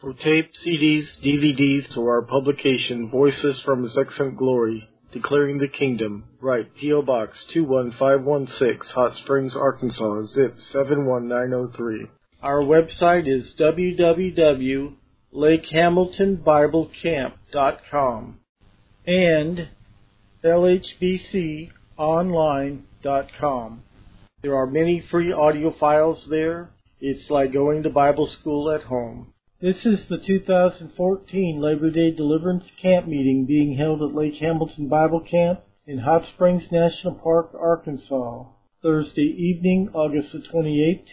For tape, CDs, DVDs, or our publication, Voices from His Excellent Glory, Declaring the Kingdom, write P.O. Box 21516, Hot Springs, Arkansas, zip 71903. Our website is www.lakehamiltonbiblecamp.com and lhbconline.com. There are many free audio files there. It's like going to Bible school at home. This is the 2014 Labor Day Deliverance Camp meeting being held at Lake Hamilton Bible Camp in Hot Springs National Park, Arkansas, Thursday evening, August the 28th,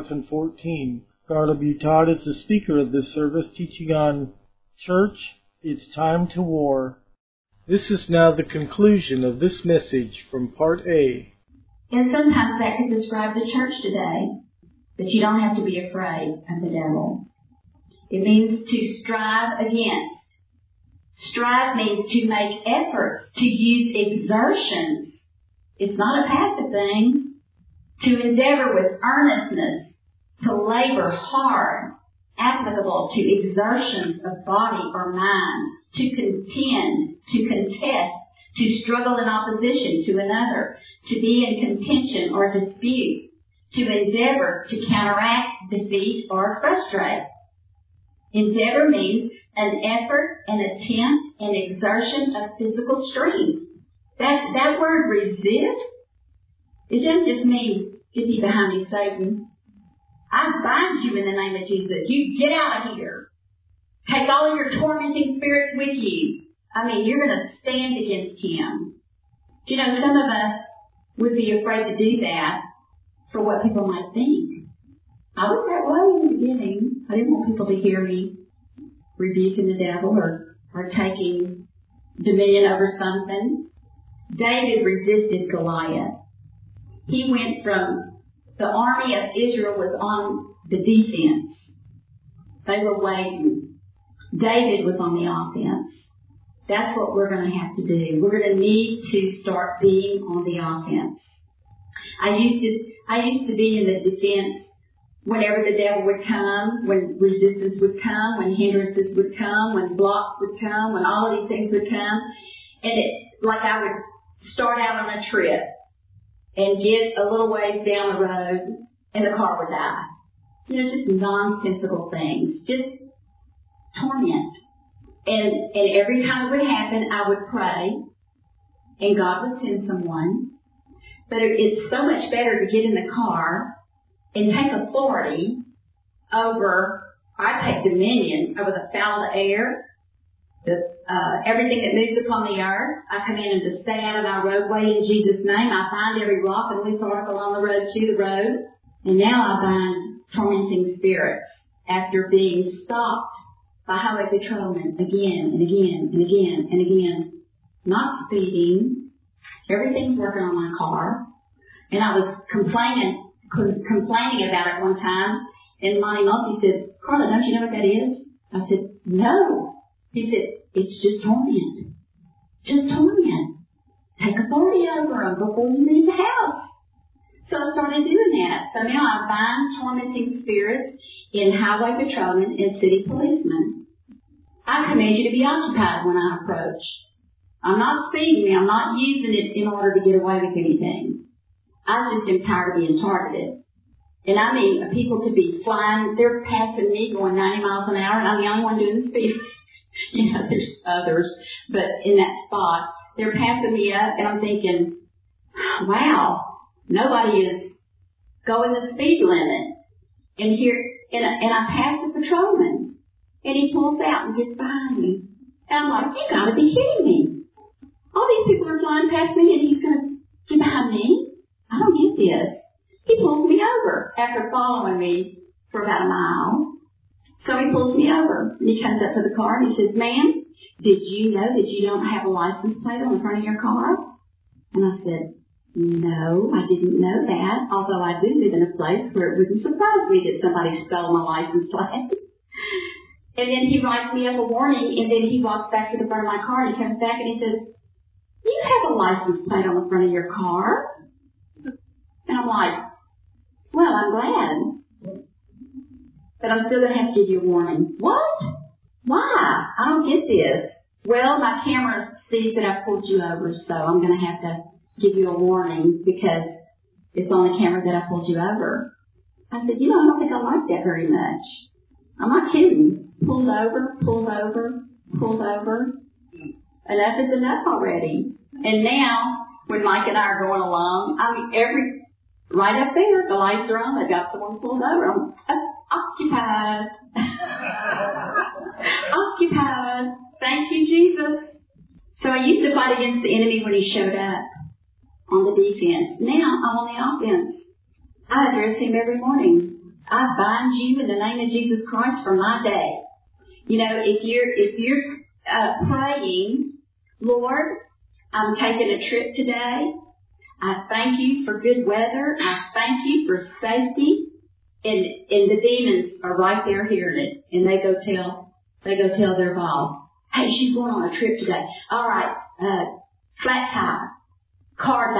2014. Carla Butad is the speaker of this service, teaching on Church, It's Time to War. This is now the conclusion of this message from Part A. And sometimes that could describe the church today, that you don't have to be afraid of the devil. It means to strive against. Strive means to make efforts, to use exertions. It's not a passive thing. To endeavor with earnestness, to labor hard, applicable to exertions of body or mind, to contend, to contest, to struggle in opposition to another, to be in contention or dispute, to endeavor to counteract, defeat, or frustrate. Endeavor means an effort, an attempt, an exertion of physical strength. That word resist, it doesn't just mean, get thee behind me, Satan. I bind you in the name of Jesus. You get out of here. Take all of your tormenting spirits with you. I mean, you're going to stand against him. You know, some of us would be afraid to do that for what people might think. I was that way in the beginning. I didn't want people to hear me rebuking the devil or taking dominion over something. David resisted Goliath. He went from the army of Israel was on the defense. They were waiting. David was on the offense. That's what we're going to have to do. We're going to need to start being on the offense. I used to be in the defense whenever the devil would come, when resistance would come, when hindrances would come, when blocks would come, when all of these things would come. And like I would start out on a trip and get a little ways down the road and the car would die. You know, just nonsensical things. Just torment. And every time it would happen, I would pray and God would send someone. But it's so much better to get in the car and take authority over, I take dominion over the foul of the air, everything that moves upon the earth. I command them to stay out of our roadway in Jesus' name. I bind every rock and loose article on the road to the road. And now I bind tormenting spirits after being stopped by highway patrolmen again and again and again and again. Not speeding. Everything's working on my car. And I was complaining about it one time, and Monty Mulkey said, Carla, don't you know what that is? I said, no. He said, it's just torment. Just torment. Take authority over them before you leave the house. So I started doing that. So now I bind tormenting spirits in highway patrolmen and city policemen. I command you to be occupied when I approach. I'm not speeding. I'm not using it in order to get away with anything. I just am tired of being targeted. And I mean, people could be flying, they're passing me going 90 miles an hour, and I'm the only one doing the speed. You know, there's others, but in that spot, they're passing me up, and I'm thinking, wow, nobody is going the speed limit. And I pass the patrolman, and he pulls out and gets behind me. And I'm like, you gotta be kidding me. All these people are flying past me, and he's gonna get behind me? I don't get this. He pulls me over after following me for about a mile. So he pulls me over. And he comes up to the car and he says, ma'am, did you know that you don't have a license plate on the front of your car? And I said, no, I didn't know that. Although I do live in a place where it wouldn't surprise me that somebody stole my license plate. And then he writes me up a warning, and then he walks back to the front of my car and he comes back and he says, you have a license plate on the front of your car. And I'm like, well, I'm glad. But said, I'm still going to have to give you a warning. What? Why? I don't get this. Well, my camera sees that I pulled you over, so I'm going to have to give you a warning because it's on the camera that I pulled you over. I said, I don't think I like that very much. I'm not kidding. Pulled over. Enough is enough already. And now, when Mike and I are going along, right up there, the lights are on, they've got someone pulled over. I'm occupied. Occupied. Thank you, Jesus. So I used to fight against the enemy when he showed up on the defense. Now I'm on the offense. I address him every morning. I bind you in the name of Jesus Christ for my day. If you're praying, Lord, I'm taking a trip today. I thank you for good weather. I thank you for safety. And the demons are right there hearing it, and they go tell their boss, hey, she's going on a trip today. All right, flat tire, car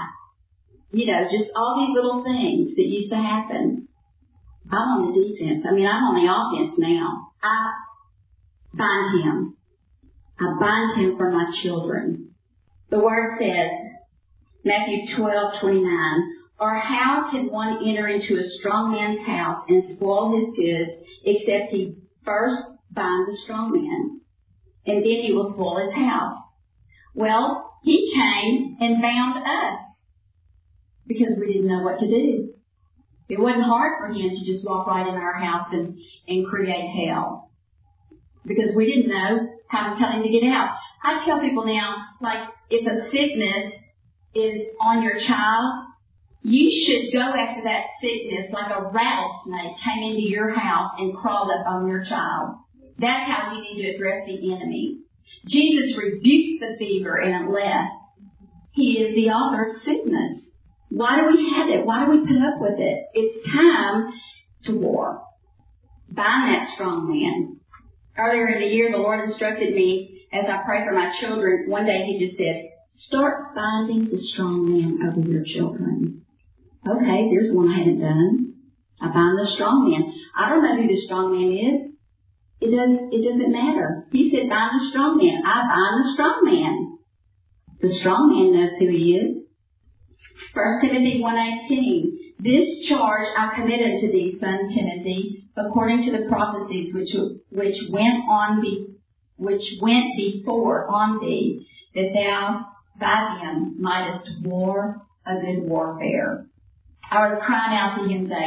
die, just all these little things that used to happen. I'm on the defense. I'm on the offense now. I bind him. I bind him for my children. The Word says, Matthew 12:29, or how can one enter into a strong man's house and spoil his goods except he first bind the strong man, and then he will spoil his house? Well, he came and bound us because we didn't know what to do. It wasn't hard for him to just walk right in our house and create hell because we didn't know how to tell him to get out. I tell people now, like, if a sickness is on your child, you should go after that sickness like a rattlesnake came into your house and crawled up on your child. That's how you need to address the enemy. Jesus rebuked the fever and it left. He is the author of sickness. Why do we have it? Why do we put up with it? It's time to war. Bind that strong man. Earlier in the year, the Lord instructed me as I pray for my children. One day He just said, start binding the strong man over your children. Okay, there's one I haven't done. I bind the strong man. I don't know who the strong man is. It doesn't matter. He said bind the strong man. I bind the strong man. The strong man knows who he is. 1 Timothy 1:18. This charge I commit unto thee, son Timothy, according to the prophecies which went before on thee, that thou by them mightest war a good warfare. I was crying out to him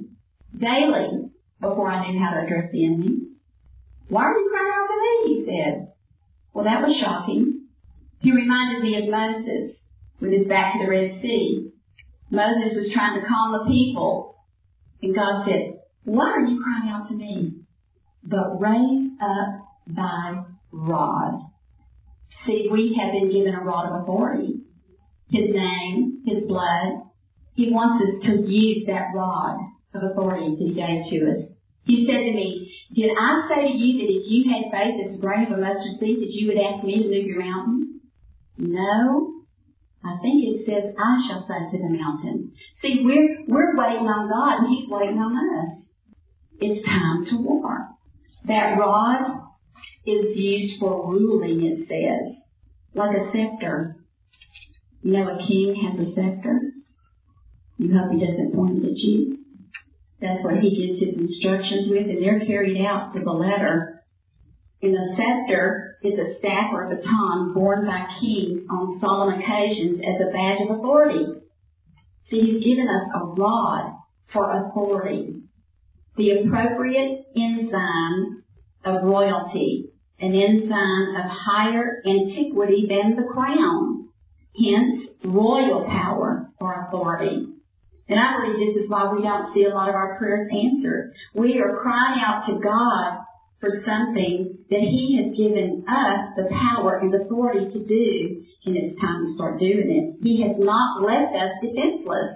daily, before I knew how to address the enemy. Why are you crying out to me? He said. Well, that was shocking. He reminded me of Moses with his back to the Red Sea. Moses was trying to calm the people, and God said, why are you crying out to me? But raise up thy rod. See, we have been given a rod of authority. His name, His blood. He wants us to use that rod of authority that He gave to us. He said to me, did I say to you that if you had faith as a grain of a mustard seed that you would ask me to move your mountain? No. I think it says, I shall say to the mountain. See, we're waiting on God and He's waiting on us. It's time to war. That rod is used for ruling, it says. Like a scepter. You know, a king has a scepter. You hope he doesn't point it at you. That's what he gives his instructions with, and they're carried out to the letter. And the scepter is a staff or a baton borne by kings on solemn occasions as a badge of authority. See, He's given us a rod for authority. The appropriate ensign of royalty, an ensign of higher antiquity than the crown. Hence, royal power or authority. And I believe this is why we don't see a lot of our prayers answered. We are crying out to God for something that He has given us the power and authority to do, and it's time to start doing it. He has not left us defenseless.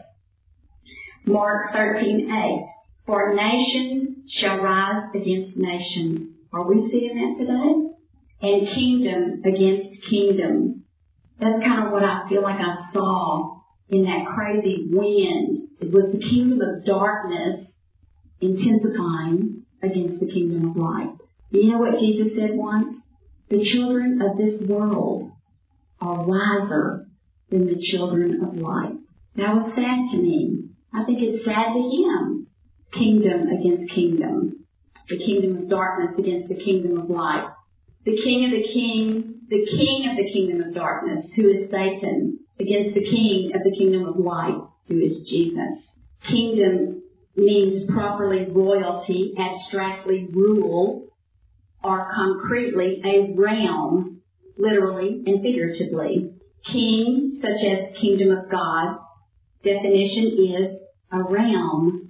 Mark 13:8. For nation shall rise against nation. Are we seeing that today? And kingdom against kingdom. That's kind of what I feel like I saw in that crazy wind. It was the kingdom of darkness intensifying against the kingdom of light. You know what Jesus said once? The children of this world are wiser than the children of light. That was sad to me. I think it's sad to him. Kingdom against kingdom. The kingdom of darkness against the kingdom of light. The king of the kingdom of darkness, who is Satan, against the king of the kingdom of light, who is Jesus. Kingdom means properly royalty, abstractly rule, or concretely a realm, literally and figuratively. King, such as kingdom of God, definition is a realm,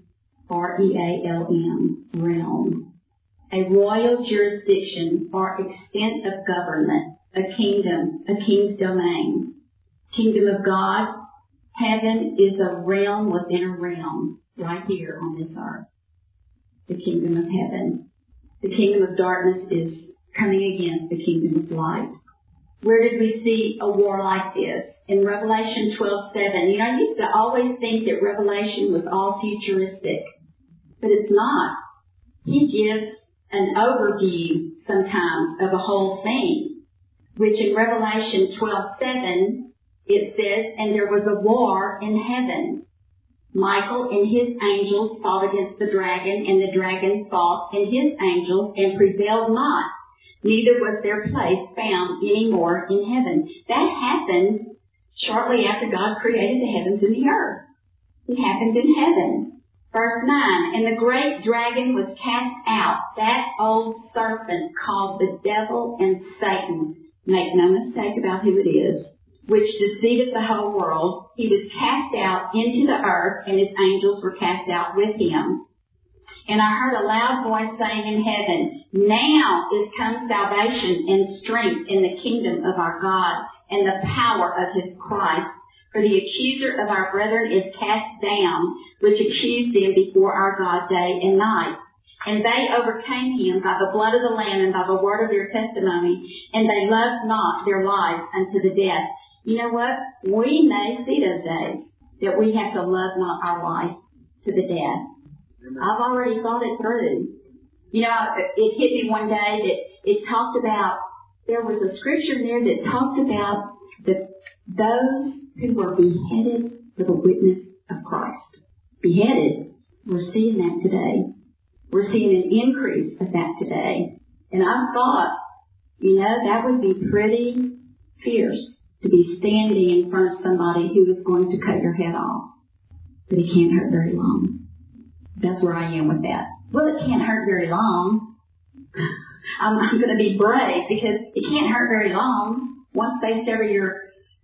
R-E-A-L-M, realm. A royal jurisdiction or extent of government, a kingdom, a king's domain. Kingdom of God, heaven is a realm within a realm, right here on this earth. The kingdom of heaven. The kingdom of darkness is coming against the kingdom of light. Where did we see a war like this? In Revelation 12:7. You know, I used to always think that Revelation was all futuristic, but it's not. He gives an overview sometimes of a whole thing, which in Revelation 12:7 it says, and there was a war in heaven. Michael and his angels fought against the dragon, and the dragon fought and his angels and prevailed not. Neither was their place found any more in heaven. That happened shortly after God created the heavens and the earth. It happened in heaven. Verse 9, and the great dragon was cast out, that old serpent called the devil and Satan. Make no mistake about who it is, which deceiveth the whole world. He was cast out into the earth, and his angels were cast out with him. And I heard a loud voice saying in heaven, now is come salvation and strength in the kingdom of our God and the power of his Christ. For the accuser of our brethren is cast down, which accused them before our God day and night. And they overcame him by the blood of the Lamb and by the word of their testimony, and they loved not their lives unto the death. You know what? We may see those days that we have to love not our life to the death. I've already thought it through. You know, it hit me one day that it talked about, there was a scripture in there that talked about those who were beheaded for the witness of Christ. Beheaded. We're seeing that today. We're seeing an increase of that today. And I thought, you know, that would be pretty fierce to be standing in front of somebody who is going to cut your head off. But it can't hurt very long. That's where I am with that. Well, it can't hurt very long. I'm going to be brave because it can't hurt very long. Once they sever your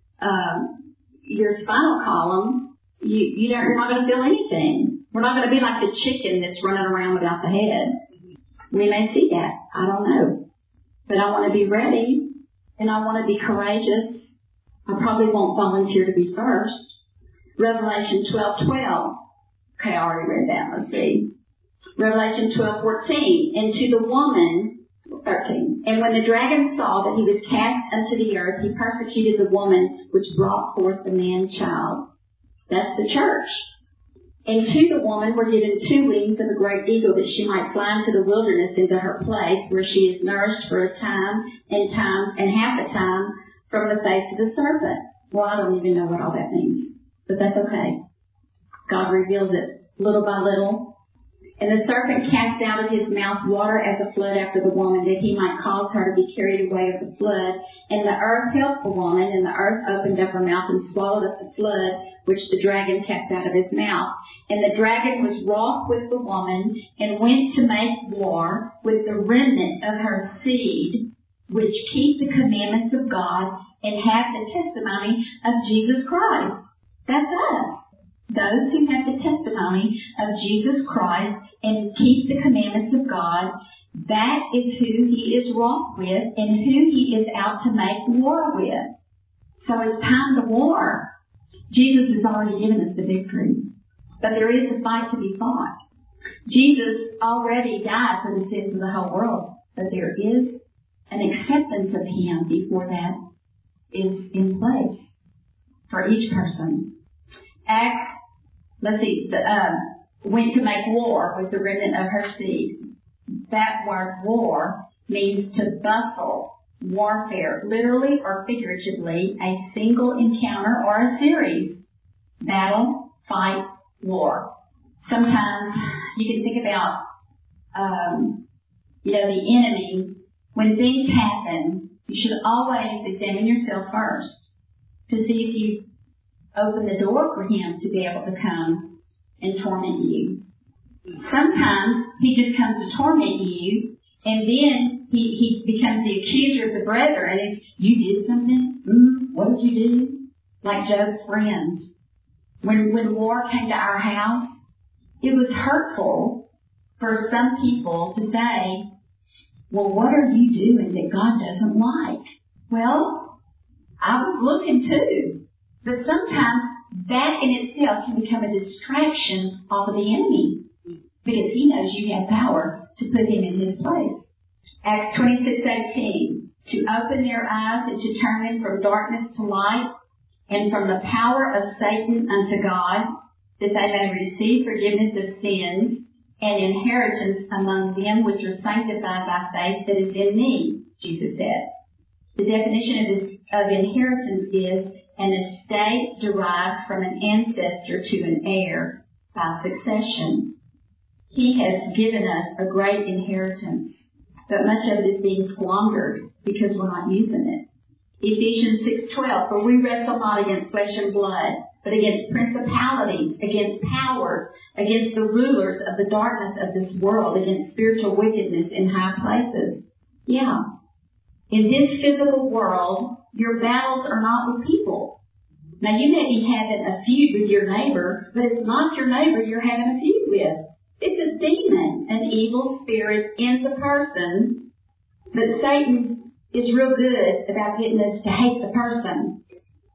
spinal column, you're not going to feel anything. We're not going to be like the chicken that's running around without the head. We may see that. I don't know. But I want to be ready, and I want to be courageous. I probably won't volunteer to be first. Revelation 12:12. Okay, I already read that. Let's see. Revelation 12:14. And to the woman, 13. And when the dragon saw that he was cast unto the earth, he persecuted the woman which brought forth the man-child. That's the church. And to the woman were given 2 wings of a great eagle, that she might fly into the wilderness, into her place, where she is nourished for a time and half a time from the face of the serpent. Well, I don't even know what all that means, but that's okay. God reveals it little by little. And the serpent cast out of his mouth water as a flood after the woman, that he might cause her to be carried away of the flood. And the earth helped the woman, and the earth opened up her mouth and swallowed up the flood, which the dragon cast out of his mouth. And the dragon was wroth with the woman, and went to make war with the remnant of her seed, which keep the commandments of God and have the testimony of Jesus Christ. That's us. Those who have the testimony of Jesus Christ and keep the commandments of God, that is who he is wroth with and who he is out to make war with. So it's time to war. Jesus has already given us the victory. But there is a fight to be fought. Jesus already died for the sins of the whole world. But there is an acceptance of him before that is in place for each person. Acts, went to make war with the remnant of her seed. that word war means to bustle, warfare, literally or figuratively, a single encounter or a series. Battle, fight, war. Sometimes you can think about, the enemy. When things happen, you should always examine yourself first to see if you open the door for him to be able to come and torment you. Sometimes he just comes to torment you, and then he becomes the accuser of the brethren. And you did something? What did you do? Like Job's friends. When war came to our house, it was hurtful for some people to say, well, what are you doing that God doesn't like? Well, I was looking too. But sometimes that in itself can become a distraction off of the enemy, because he knows you have power to put him in his place. Acts 26:18, to open their eyes and to turn them from darkness to light and from the power of Satan unto God, that they may receive forgiveness of sins and inheritance among them which are sanctified by faith that is in me, Jesus said. The definition of inheritance is an estate derived from an ancestor to an heir by succession. He has given us a great inheritance, but much of it is being squandered because we're not using it. Ephesians 6:12, for we wrestle not against flesh and blood, but against principalities, against powers, against the rulers of the darkness of this world, against spiritual wickedness in high places. Yeah. In this physical world, your battles are not with people. Now, you may be having a feud with your neighbor, but it's not your neighbor you're having a feud with. It's a demon, an evil spirit in the person. But Satan is real good about getting us to hate the person.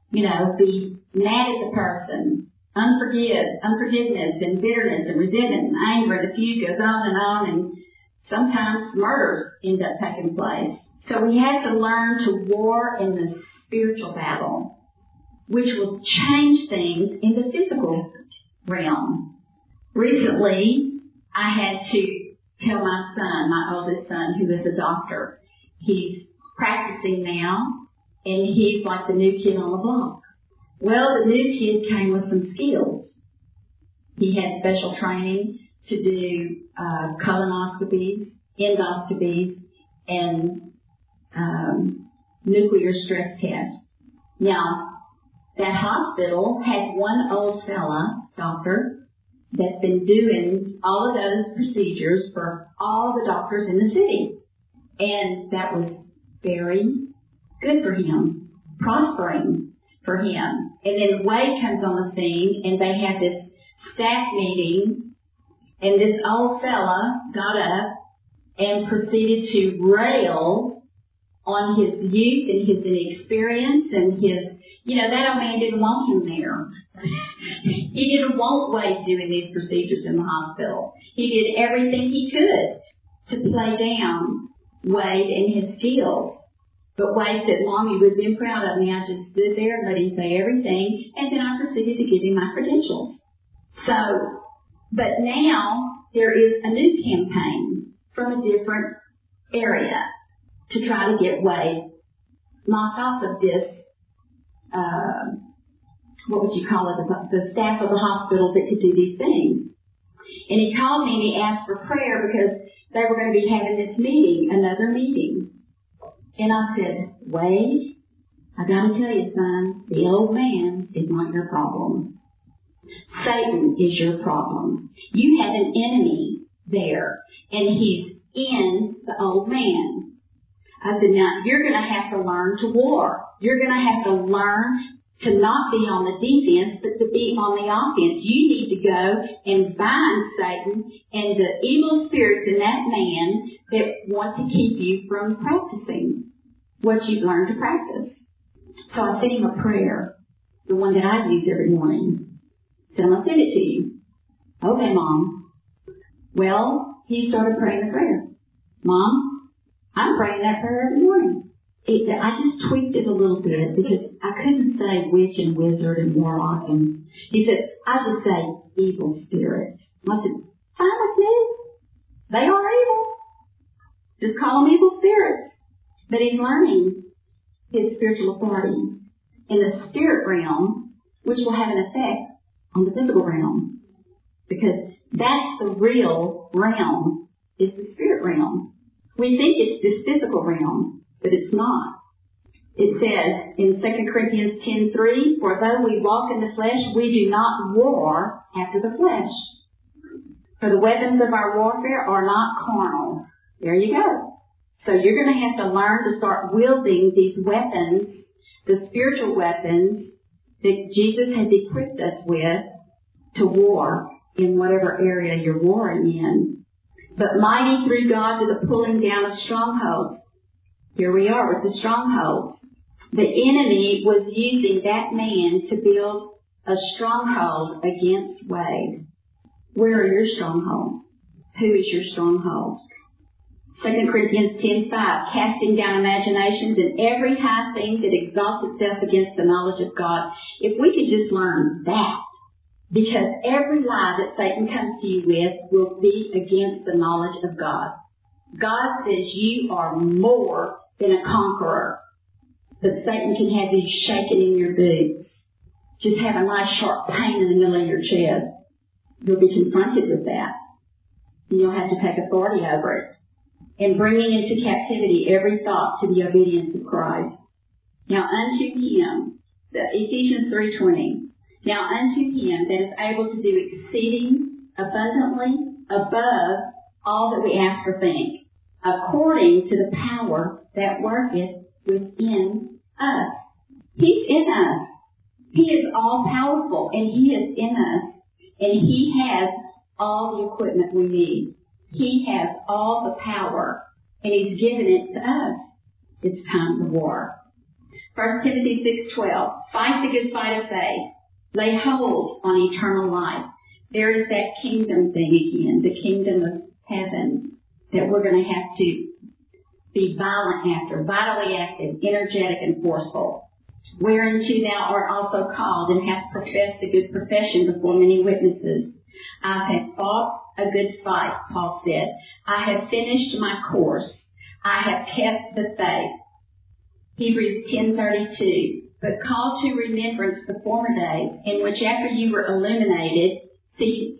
Be mad at the person, unforgiveness and bitterness and resentment and anger, and the feud goes on, and sometimes murders end up taking place. So we have to learn to war in the spiritual battle, which will change things in the physical realm. Recently, I had to tell my son, my oldest son, who is a doctor, he's practicing now, and he's like the new kid on the block. Well, the new kid came with some skills. He had special training to do colonoscopies, endoscopies, and nuclear stress tests. Now, that hospital had one old fella, doctor, that's been doing all of those procedures for all the doctors in the city. And that was very good for him, prospering for him. And then Wade comes on the scene, and they have this staff meeting, and this old fella got up and proceeded to rail on his youth and his inexperience and his, that old man didn't want him there. He didn't want Wade doing these procedures in the hospital. He did everything he could to play down Wade and his skills. But Wade said, Mom, you would have been proud of me. I just stood there and let him say everything, and then I proceeded to give him my credentials. But now there is a new campaign from a different area to try to get Wade knocked off of this, the staff of the hospital that could do these things. And he called me and he asked for prayer because they were going to be having this meeting, another meeting. And I said, Wade, I got to tell you, son, the old man is not your problem. Satan is your problem. You have an enemy there, and he's in the old man. I said, now, you're going to have to learn to war. You're going to have to learn to not be on the defense, but to be on the offense. You need to go and bind Satan and the evil spirits in that man that want to keep you from practicing what you've learned to practice. So I sent him a prayer, the one that I use every morning. So I'm going to send it to you. Okay, Mom. Well, he started praying the prayer. Mom, I'm praying that prayer every morning. I just tweaked it a little bit because I couldn't say witch and wizard and warlock. And he said, I just say evil spirits. I said, fine with me. They are evil. Just call them evil spirits. But he's learning his spiritual authority in the spirit realm, which will have an effect on the physical realm. Because that's the real realm, is the spirit realm. We think it's this physical realm, but it's not. It says in 2 Corinthians 10:3, for though we walk in the flesh, we do not war after the flesh. For the weapons of our warfare are not carnal. There you go. So you're going to have to learn to start wielding these weapons, the spiritual weapons that Jesus has equipped us with to war in whatever area you're warring in. But mighty through God to the pulling down of strongholds. Here we are with the strongholds. The enemy was using that man to build a stronghold against Wade. Where are your strongholds? Who is your stronghold? 2 Corinthians 10:5, casting down imaginations and every high thing that exalts itself against the knowledge of God. If we could just learn that, because every lie that Satan comes to you with will be against the knowledge of God. God says you are more than a conqueror. But Satan can have you shaking in your boots. Just have a nice sharp pain in the middle of your chest. You'll be confronted with that. And you'll have to take authority over it. And bringing into captivity every thought to the obedience of Christ. Now unto him, Ephesians 3:20. Now unto him that is able to do exceeding abundantly above all that we ask or think, according to the power that worketh within us. He's in us. He is all powerful and he is in us. And he has all the equipment we need. He has all the power and he's given it to us. It's time to war. 1 Timothy 6:12. Fight the good fight of faith. Lay hold on eternal life. There is that kingdom thing again, the kingdom of heaven that we're going to have to be violent after, vitally active, energetic, and forceful. Whereunto thou art also called, and hast professed a good profession before many witnesses. I have fought a good fight, Paul said. I have finished my course. I have kept the faith. Hebrews 10:32. But call to remembrance the former days, in which after you were illuminated, see,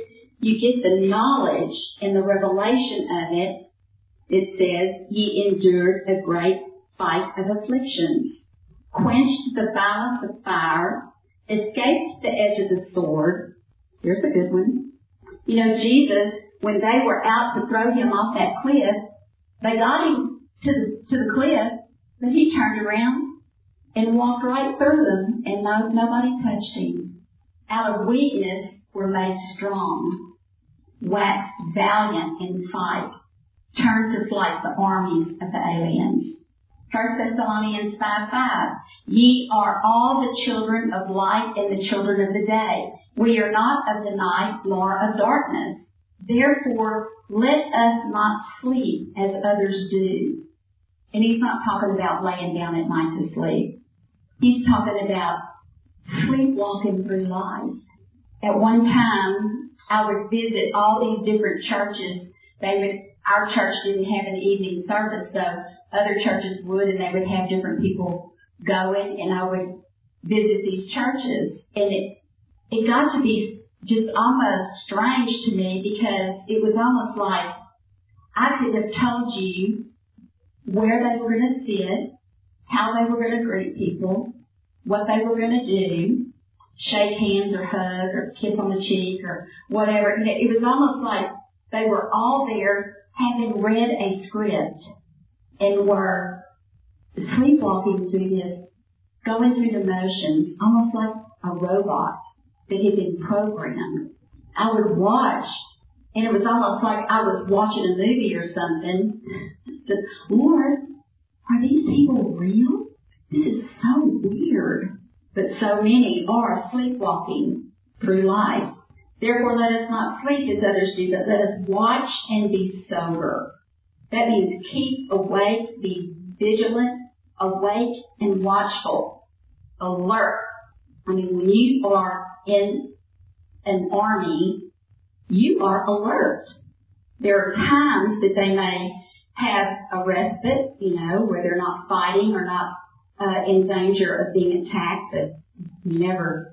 you get the knowledge and the revelation of it. It says, ye endured a great fight of afflictions, quenched the violence of fire, escaped the edge of the sword. Here's a good one. You know, Jesus, when they were out to throw him off that cliff, they got him to the cliff, but he turned around and walked right through them, and nobody touched him. Out of weakness, we're made strong, waxed valiant in fight, turned to flight the armies of the aliens. 1 Thessalonians 5:5. Ye are all the children of light and the children of the day. We are not of the night nor of darkness. Therefore, let us not sleep as others do. And he's not talking about laying down at night to sleep. He's talking about sleepwalking through life. At one time, I would visit all these different churches. Our church didn't have an evening service, so other churches would, and they would have different people going, and I would visit these churches. And it got to be just almost strange to me, because it was almost like I could have told you where they were going to sit, how they were going to greet people, what they were going to do, shake hands or hug or kiss on the cheek or whatever. It was almost like they were all there having read a script and were sleepwalking through this, going through the motions, almost like a robot that had been programmed. I would watch, and it was almost like I was watching a movie or something. Lord, are these people real? This is so weird. But so many are sleepwalking through life. Therefore, let us not sleep as others do, but let us watch and be sober. That means keep awake, be vigilant, awake and watchful, alert. I mean, when you are in an army, you are alert. There are times that they may have a respite, where they're not fighting or not in danger of being attacked, but you never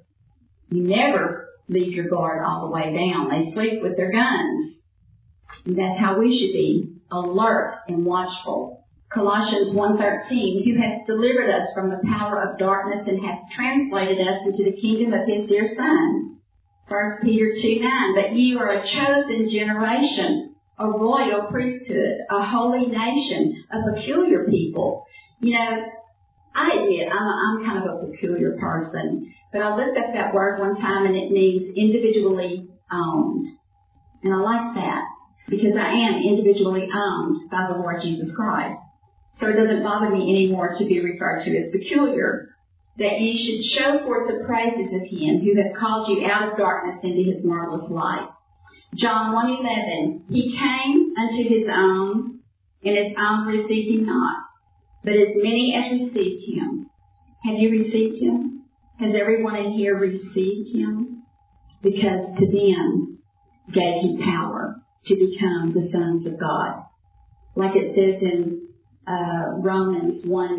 leave your guard all the way down. They sleep with their guns. And that's how we should be, alert and watchful. Colossians 1:13, who hath delivered us from the power of darkness and hath translated us into the kingdom of his dear Son. 1 Peter 2:9, but ye are a chosen generation, a royal priesthood, a holy nation, a peculiar people. I admit I'm kind of a peculiar person, but I looked up that word one time and it means individually owned. And I like that because I am individually owned by the Lord Jesus Christ. So it doesn't bother me anymore to be referred to as peculiar. That ye should show forth the praises of him who hath called you out of darkness into his marvelous light. John 1:11, he came unto his own, and his own received him not. But as many as received him, have you received him? Has everyone in here received him? Because to them gave he power to become the sons of God. Like it says in Romans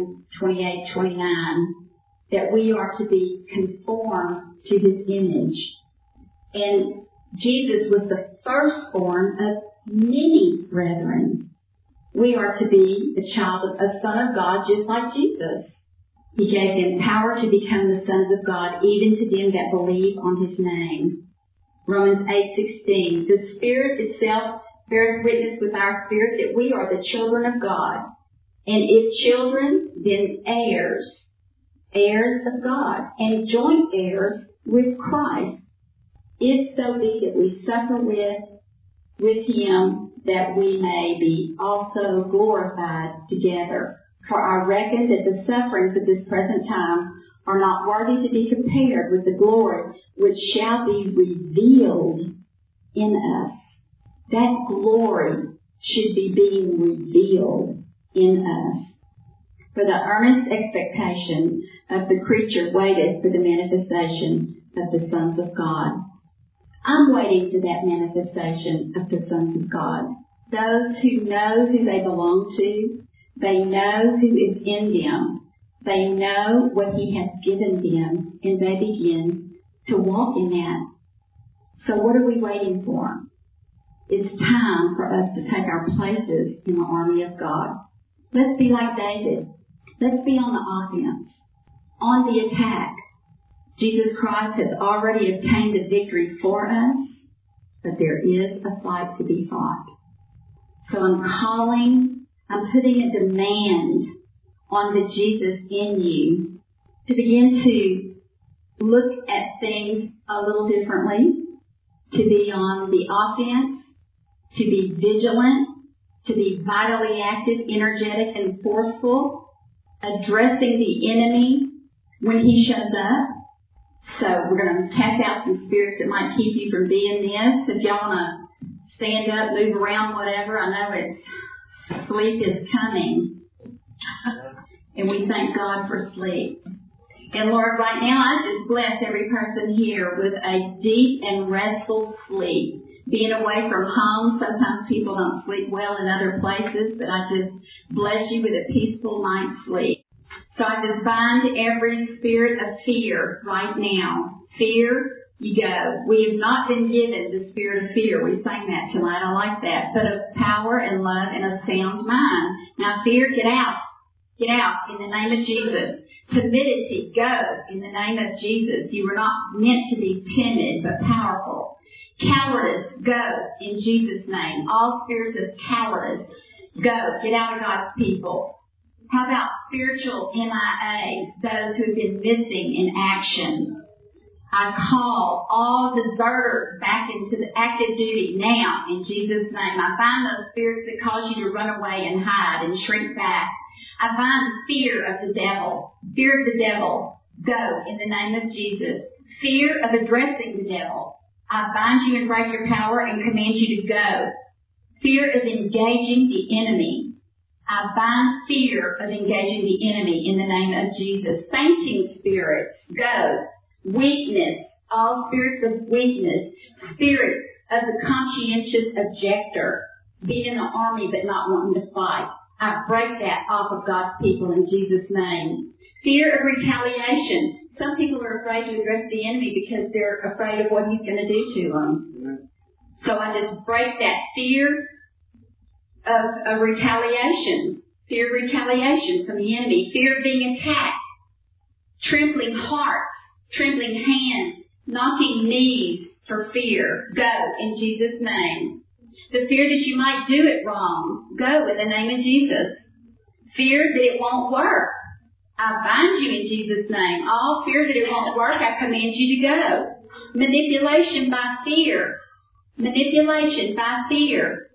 1:28-29, that we are to be conformed to his image. And Jesus was the firstborn of many brethren. We are to be a son of God just like Jesus. He gave them power to become the sons of God, even to them that believe on his name. Romans 8:16, the Spirit itself bears witness with our spirit that we are the children of God. And if children, then heirs, heirs of God, and joint heirs with Christ, if so be that we suffer with him, that we may be also glorified together. For I reckon that the sufferings of this present time are not worthy to be compared with the glory which shall be revealed in us. That glory should be being revealed in us. For the earnest expectation of the creature waited for the manifestation of the sons of God. I'm waiting for that manifestation of the sons of God. Those who know who they belong to, they know who is in them, they know what he has given them, and they begin to walk in that. So what are we waiting for? It's time for us to take our places in the army of God. Let's be like David. Let's be on the offense, on the attack. Jesus Christ has already obtained the victory for us, but there is a fight to be fought. So I'm putting a demand on the Jesus in you to begin to look at things a little differently, to be on the offense, to be vigilant, to be vitally active, energetic, and forceful, addressing the enemy when he shows up. So we're going to cast out some spirits that might keep you from being this. If y'all want to stand up, move around, whatever, I know sleep is coming. And we thank God for sleep. And Lord, right now I just bless every person here with a deep and restful sleep. Being away from home, sometimes people don't sleep well in other places, but I just bless you with a peaceful night's sleep. So I just bind every spirit of fear right now. Fear, you go. We have not been given the spirit of fear. We sang that tonight. I like that. But of power and love and a sound mind. Now fear, get out. Get out in the name of Jesus. Timidity, go in the name of Jesus. You were not meant to be timid, but powerful. Cowardice, go in Jesus' name. All spirits of cowardice, go. Get out of God's people. How about spiritual MIAs, those who have been missing in action? I call all deserters back into the active duty now in Jesus' name. I bind those spirits that cause you to run away and hide and shrink back. I bind fear of the devil. Fear of the devil, go in the name of Jesus. Fear of addressing the devil. I bind you and break your power and command you to go. Fear of engaging the enemy. I bind fear of engaging the enemy in the name of Jesus. Fainting spirits, go. Weakness, all spirits of weakness. Spirits of the conscientious objector, being in the army but not wanting to fight. I break that off of God's people in Jesus' name. Fear of retaliation. Some people are afraid to address the enemy because they're afraid of what he's going to do to them. So I just break that fear of retaliation. Fear of retaliation from the enemy. Fear of being attacked. Trembling hearts. Trembling hands. Knocking knees for fear. Go in Jesus' name. The fear that you might do it wrong. Go in the name of Jesus. Fear that it won't work. I bind you in Jesus' name. All fear that it won't work, I command you to go. Manipulation by fear. Manipulation by fear.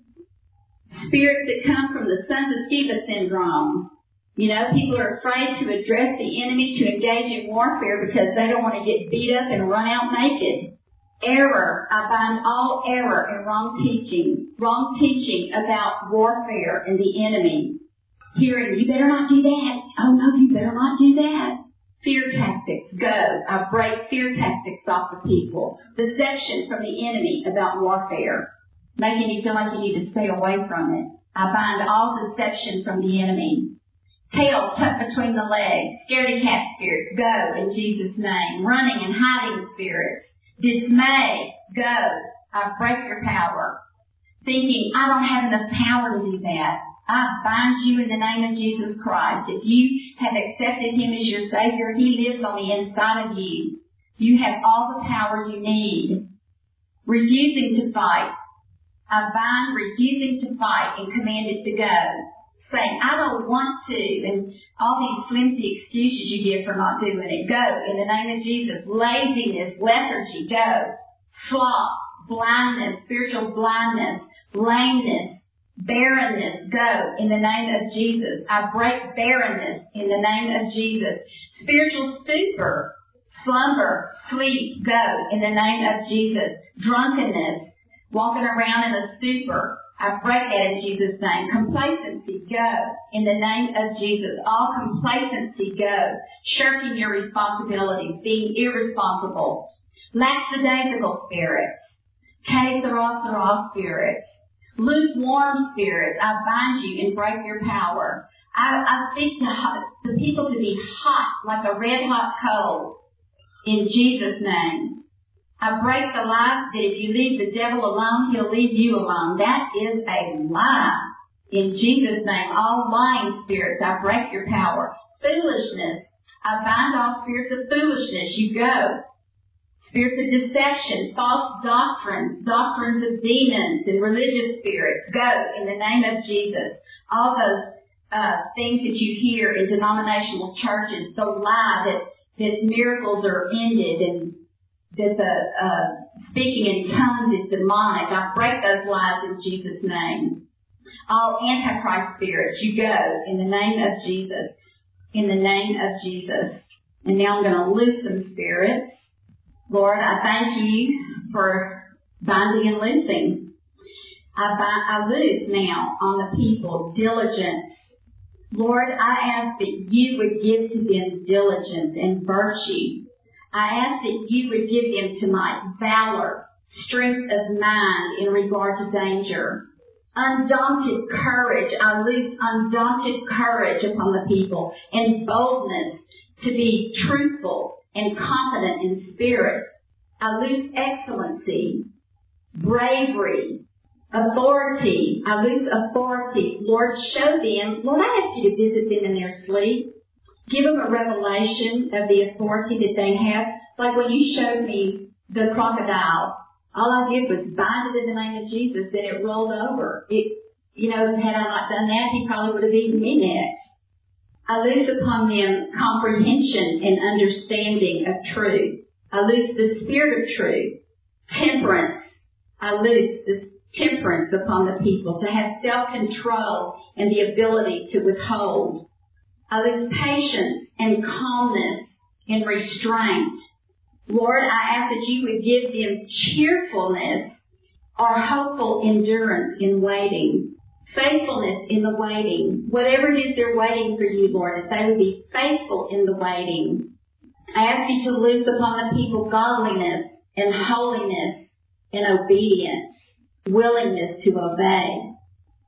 Spirits that come from the Sons of Sceva syndrome. You know, people are afraid to address the enemy, to engage in warfare because they don't want to get beat up and run out naked. Error. I bind all error and wrong teaching. Wrong teaching about warfare and the enemy. Hearing, you better not do that. Oh no, you better not do that. Fear tactics. Go. I break fear tactics off of people. Deception from the enemy about warfare. Making you feel like you need to stay away from it. I bind all deception from the enemy. Tail tucked between the legs. Scaredy cat spirits. Go in Jesus' name. Running and hiding spirits. Dismay. Go. I break your power. Thinking, I don't have enough power to do that. I bind you in the name of Jesus Christ. If you have accepted Him as your Savior, He lives on the inside of you. You have all the power you need. Refusing to fight. I bind refusing to fight and command it to go. Saying, I don't want to, and all these flimsy excuses you give for not doing it. Go in the name of Jesus. Laziness, lethargy, go. Sloth, blindness, spiritual blindness, lameness, barrenness, go in the name of Jesus. I break barrenness in the name of Jesus. Spiritual stupor, slumber, sleep, go in the name of Jesus. Drunkenness, walking around in a stupor, I break that in Jesus' name. Complacency, go in the name of Jesus. All complacency, go. Shirking your responsibilities, being irresponsible. Lackadaisical spirits, K-Saros spirits. Lukewarm spirits, I bind you and break your power. I speak to people to be hot, like a red hot coal, in Jesus' name. I break the lie that if you leave the devil alone, he'll leave you alone. That is a lie. In Jesus' name, all lying spirits, I break your power. Foolishness, I bind all spirits of foolishness. You go. Spirits of deception, false doctrines, doctrines of demons and religious spirits, go in the name of Jesus. All those things that you hear in denominational churches, the lie that miracles are ended and that the speaking in tongues is demonic. I break those lies in Jesus' name. All antichrist spirits, you go in the name of Jesus. In the name of Jesus. And now I'm going to loose some spirits. Lord, I thank you for binding and loosing. I loose now on the people diligence. Lord, I ask that you would give to them diligence and virtue. I ask that you would give them tonight valor, strength of mind in regard to danger. Undaunted courage. I loose undaunted courage upon the people and boldness to be truthful and confident in spirit. I loose excellency, bravery, authority. I loose authority. Lord, show them. Lord, I ask you to visit them in their sleep. Give them a revelation of the authority that they have. Like when you showed me the crocodile, all I did was bind it in the name of Jesus, then it rolled over. Had I not done that, he probably would have eaten me next. I loose upon them comprehension and understanding of truth. I loose the spirit of truth. Temperance. I loose the temperance upon the people to have self-control and the ability to withhold. I loose patience and calmness and restraint. Lord, I ask that you would give them cheerfulness or hopeful endurance in waiting. Faithfulness in the waiting. Whatever it is they're waiting for you, Lord, that they would be faithful in the waiting. I ask you to loose upon the people godliness and holiness and obedience, willingness to obey.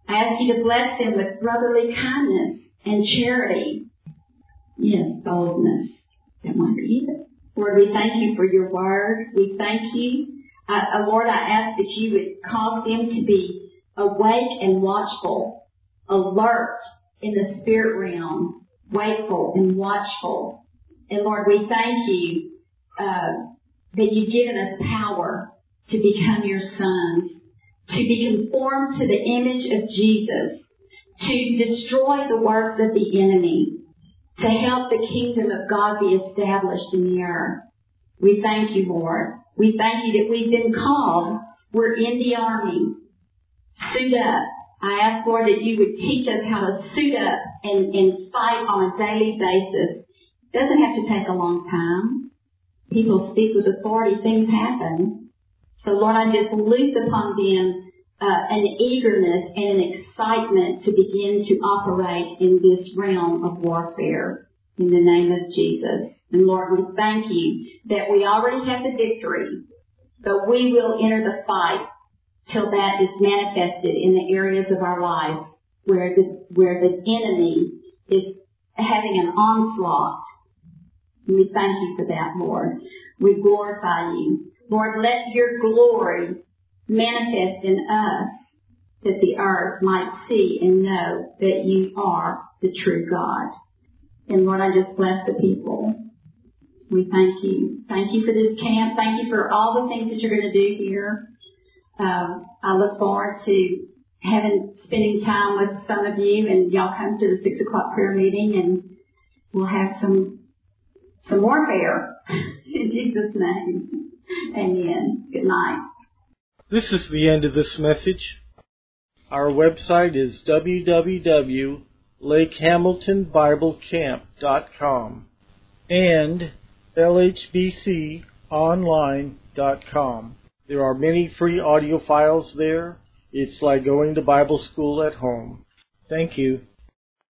I ask you to bless them with brotherly kindness and charity. Yes, boldness. That might be it. Lord, we thank you for your word. We thank you. Lord, I ask that you would cause them to be awake and watchful, alert in the spirit realm, wakeful and watchful. And Lord, we thank you that you've given us power to become your sons, to be conformed to the image of Jesus, to destroy the works of the enemy, to help the kingdom of God be established in the earth. We thank you, Lord. We thank you that we've been called. We're in the army. Suit up. I ask, Lord, that you would teach us how to suit up and fight on a daily basis. It doesn't have to take a long time. People speak with authority. Things happen. So, Lord, I just loose upon them an eagerness and an excitement to begin to operate in this realm of warfare in the name of Jesus. And Lord, we thank you that we already have the victory, but we will enter the fight till that is manifested in the areas of our life where the enemy is having an onslaught. And we thank you for that, Lord. We glorify you. Lord, let your glory manifest in us, that the earth might see and know that you are the true God. And Lord, I just bless the people. We thank you. Thank you for this camp. Thank you for all the things that you're going to do here. I look forward to spending time with some of you, and y'all come to the 6 o'clock prayer meeting, and we'll have some warfare. In Jesus' name. Amen. Good night. This is the end of this message. Our website is www.lakehamiltonbiblecamp.com and lhbconline.com. There are many free audio files there. It's like going to Bible school at home. Thank you.